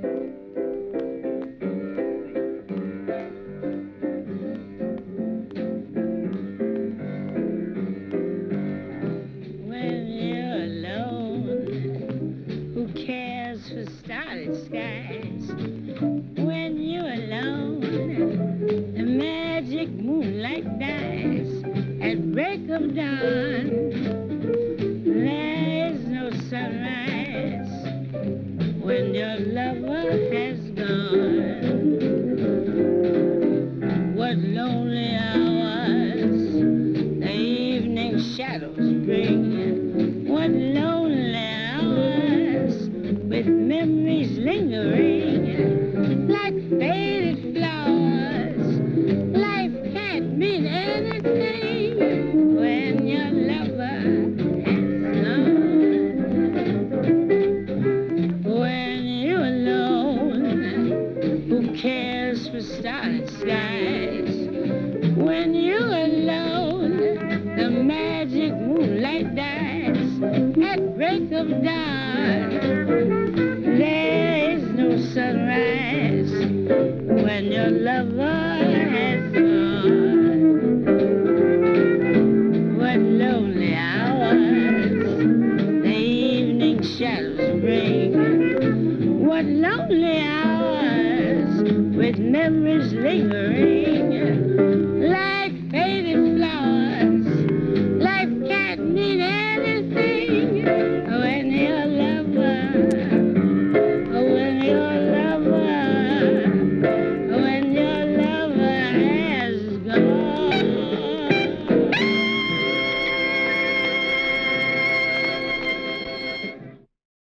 When you're alone, who cares for starry skies? When you're alone, the magic moonlight dies at break of dawn. There's no sunrise when your lover has gone. What lonely hours the evening shadows bring. What lonely hours with memories lingering like faded flowers. Life can't mean anything when your lover has gone. When you're alone, who cares for starry skies? When you're alone, the magic moonlight dies at break of dawn. There is no sunrise when your lover has gone. What lonely hours the evening shadows bring. What lonely hours with memories lingering